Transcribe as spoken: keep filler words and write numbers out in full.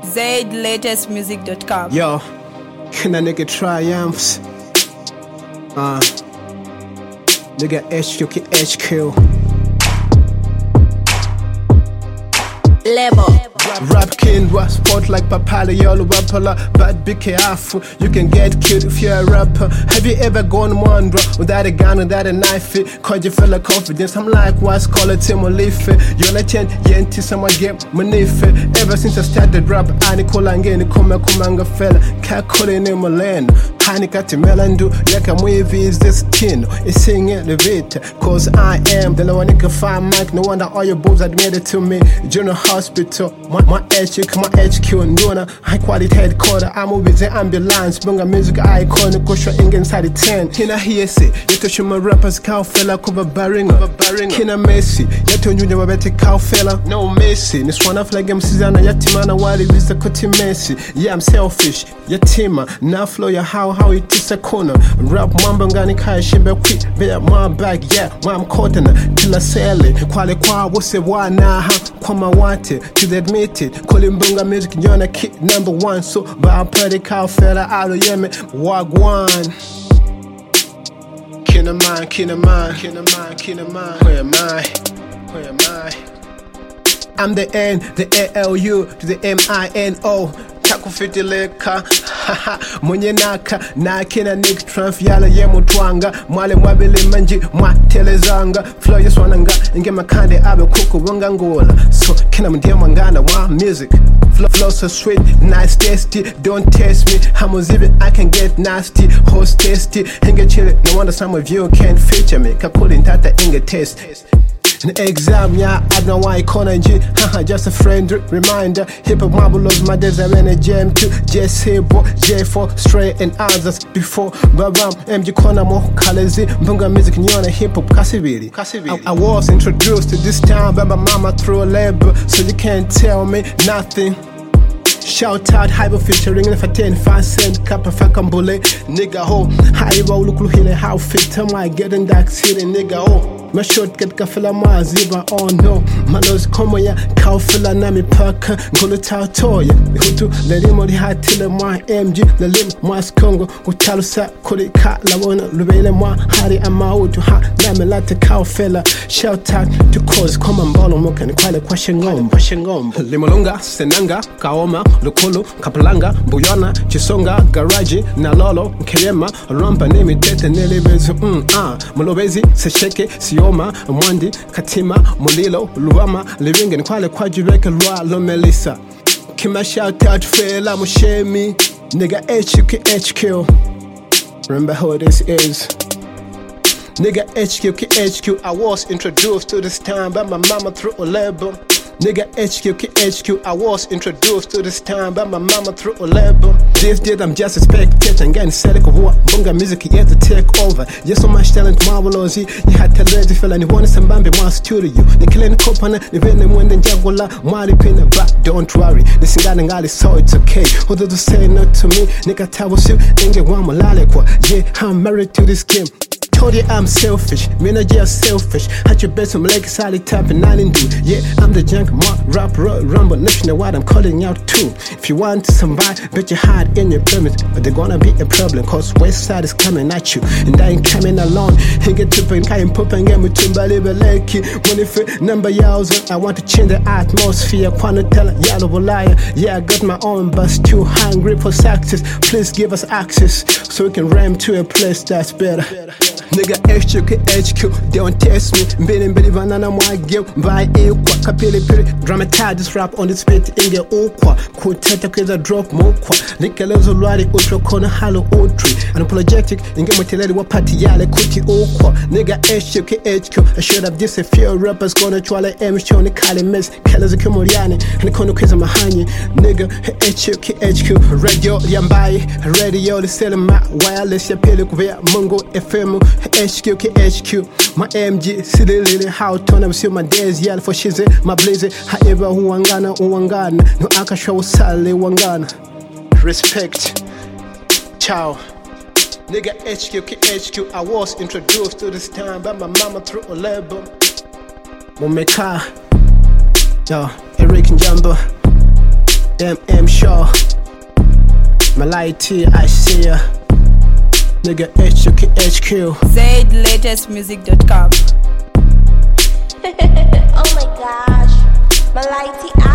zaid latest music dot com. Yo, can a nigga triumphs? Uh, nigga H Q H Q. Label. Rap king was sport like papala, yolo wapala, but be careful, you can get killed if you're a rapper. Have you ever gone wandering without a gun, without a knife? Cause you feel like confidence, I'm like, what's called a Timo Leaf? You're not ten, yenti, someone get manife. Ever since I started rap, I Nicola and Gay, Nikoma Kumanga fella, Kakole Nemolan. Hanikati melandu, yaka mwivi is this tin. It's singing the vita, cause I am the low nigga fine mic. No wonder all your boys admitted to me. General hospital, my, my H Q, my H Q, and Dona, high quality headquarter. I'm with the ambulance, bunga music icon, Kosha inside the ten. Kina Hiesi, Yato Shuma rappers, cow fella, cover barring, over barring. Kina Messi, Yato Junior Wabete cow fella, no Messi. This one of like I'm Susanna, Yatimana, Wadi, Vista Kuti Messi. Yeah, I'm selfish, Yatima, now flow your how. How it is a corner. Rap mamba ngani kaya shimbe quick. Be my bag, yeah, I'm caught in it. Till I sell it. Quali kwa wose wana ha. Kwa mawate, to the admit it. Kolimbunga music, you're kid number one. So, but I'm pretty cow fella out of Yemen. Wagwan. Kinaman, Kinaman, Kinaman, Kinaman. Where am I? Where am I? I'm the N, the A L U to the M I N O. Takufitileka, haha, mwenye naka, na kina Nick Trump yala ye mutwanga, mwale mwabili manji, mwatelezanga, flow yiswananga, inge makande abe kuku wanga ngola, so kina mdia mwangana wa music, flow, flow so sweet, nice tasty, don't test me, hamuzibi I can get nasty, host tasty, inge chile, no wonder some of you can't feature me, kakuli ntata inge taste. An exam, yeah, I don't know why I call G. Haha, just a friendly reminder. Hip hop marvelous, my days are in a jam too. J C, J four, Stray, and others before. Babam, M G Kona, Mo, Kalezi, Bunga music, Nyona, hip hop, Kasiviri. I, I was introduced to this town by my mama through a label, so you can't tell me nothing. Shout out, hyper featuring if I ten five cent cup of fakambule, nigga ho. Haiba look hile how fit am I getting that city, nigga ho. My shortcut kafila maziba, oh no. Malos komo ya kaufila nami paka, ngolo tau toya. Hutu lerimo di hatile mwa M G, lelim mwa skongo, utalo sa kuli ka lawona, lubele mwa hari ama utu ha, nami late kaufila. Shout out to cause, koma mbalo moka ni kwale kwa shengombo, shengombo. Limolonga, senanga, kaoma, Lukulu, Kapalanga, Buyana, Chisonga, Garaji, Nalolo, Kerema, Rampa, Nemi, Tete, Nelebezu, mm, ah, Mulobezi, Sesheke, Sioma, Mwandi, Katima, Mulilo, Luama, Living in Kwale, Quadriveka, Lua, Lomelisa. Kima shout out, Fela, Mushemi, nigga H Q H Q. Remember who this is. Nigga H Q H Q, I was introduced to this town by my mama through a label. Nigga H Q H Q, I was introduced to this town by my mama through a label. This did I'm just a spectator and getting set of what bunga music yet to take over. Yes, so much talent marvelous. You had to let the fella and you wanted some bambi one studio. The killing company, the venom when the jaguar, Mari pin but don't worry. The singing gali so it's okay. Although to say not to me, nigga tell you, then get one more lalekwa. Yeah, I'm married to this game. Told you I'm selfish, me not just selfish. Had your best, I'm like a solid type and nothing do. Yeah, I'm the junk, mark, rap, roll, rumble, national what I'm calling out too. If you want to survive, bet your heart in your pyramid. But they're gonna be a problem, cause West Side is coming at you. And I ain't coming alone. He get to pay and pop and get me to Baliba Lake. When if number yous, I want to change the atmosphere. Quando tell yellow liar. Yeah, I got my own bus, too hungry for success. Please give us access so we can ram to a place that's better. Nigga H Q H Q, don't test me. Mbili mbili vanana mwa geo, mbai equa. Kapili pili, dramatize this rap on the spit inge okwa. Kuteta kweza drop mokwa. Nikelezo lwari ultra kona halo outri. Unapologetic, inge mweteleli wapati yale kuti okwa. Nigga H Q H Q, I showed up this a few rappers gonna chwale M show ni kali mess. Keleza kumuriani, hanikono kweza mahanyi. Nigga H Q H Q, radio yambai. Radio li selling my wireless ya pili kuvea Mungo F M. H Q H Q, my M G, silly lily, how turn up see my days, yell for shiz, my blaze, however, who wangana, who wangana, no akashow sally wangana. Respect, ciao. Nigga H Q H Q, I was introduced to this town by my mama through a label. Mumeka, yo, Eric Njamba, M M Shaw, Malai T, I see ya. Nigga H Q H Q. Zaid latest music dot com. Oh my gosh, Malai T.